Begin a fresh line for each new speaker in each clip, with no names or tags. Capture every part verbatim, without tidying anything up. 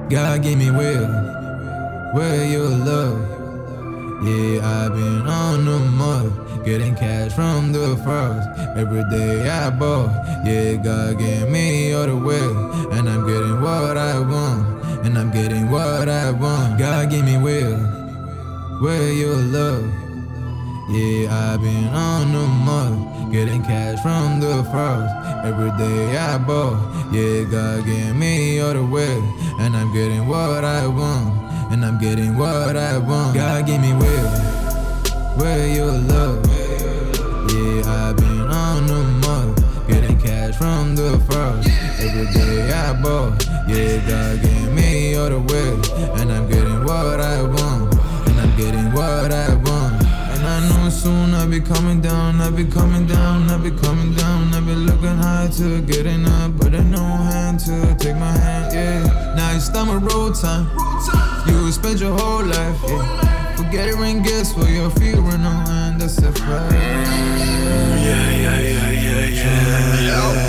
God give me will, where your love. Yeah, I've been on the mud, getting cash from the frost. Every day I ball, yeah, God give me all the will, and I'm getting what I want, and I'm getting what I want. God give me will, where your love. Yeah, I've been on the mud, getting cash from the frost. Every day I ball, yeah, God give me all the will, and I'm getting what I want, and I'm getting what I want. God give me will, where your love. Yeah, I've been on the mud, getting cash from the frost. Every day I ball, yeah, God give me all the will, and I'm getting what I want, and I'm getting what I want. And I know soon I'll be coming down, I'll be coming down, I'll be coming down. I'll be looking high to getting up, but there's no hand to take my hand, yeah. Now it's time of road time, you will spend your whole life, yeah. Forget it, ring gifts for your funeral, and that's a fact.
Yeah, yeah, yeah, yeah, yeah.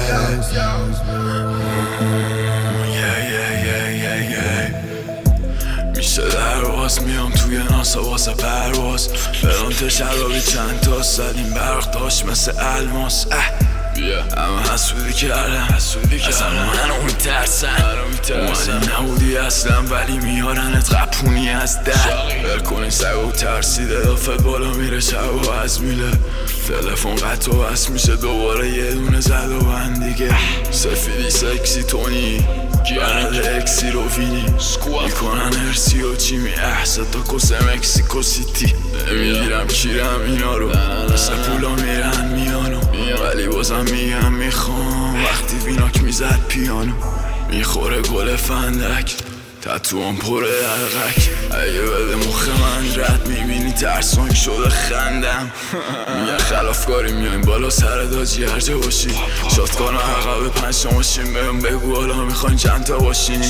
Yeah, yeah, yeah, yeah, yeah. میشه در باز میام توی ناسا واسه پرواز برانت شرابی چند تا زدیم برق داشت مثل الماس. اما حسودی کردم اصلا منو میترسن اومدی نبودی اصلا ولی میارنت قپونی از در برکن این سگو ترسیده دافت بالا میره شب و از میله تلفن قطع و بس میشه دوباره یه دونه زد و بند دیگه سفیدی سکسی تونی گرد اکسی رو وینی میکنن ارسی و چیمی احسا تا کسه مکسیکو سیتی نمیگیرم کیرم اینا رو مثل پولا میرن میانو ولی بازم میگم میخوام وقتی ویناک میزد پیانو میخوره گل فندک تتوام پره دلغک اگه بده مخ من رد میبینی ترسانک شده خندم میگن خلافکاری میایم بالا سر داجی هر جا باشی شاد کنم عقب پنج شماشیم بهم بگو حالا میخواین چند تا باشین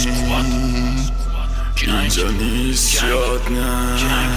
اینجا نیست یاد نه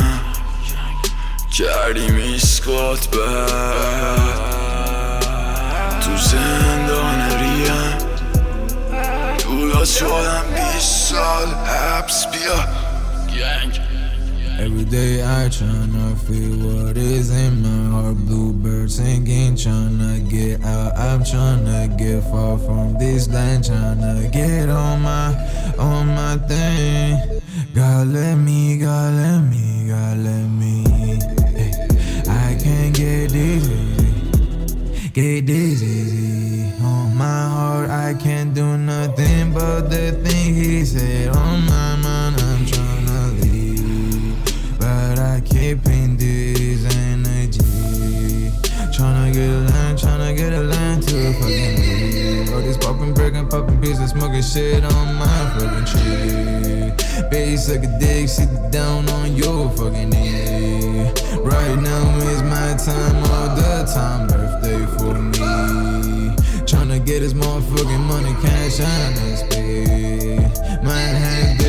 کردیم ایسکات بر تو زندان ریم دولات شدم بیست سال حبس بیا گنگ.
Every day I tryna feel what is in my heart. Bluebird singing, tryna get out. I'm tryna get far from this land, tryna get on my, on my thing. God let me, God let me, God let me. Hey, I can't get this easy, get this easy. On my heart, I can't do nothing but the thing he said. On my mind, I'm tryna leave, but I keep in this energy. Tryna get a line, tryna get a line to fucking leave. All this poppin', breaking, poppin' pieces, smoking shit on my fucking tree. Baby, suck a dick, sit down on your fucking knee. Right now is my time, all the time, birthday for me. Tryna get this motherfucking money, cash on this pay. Might have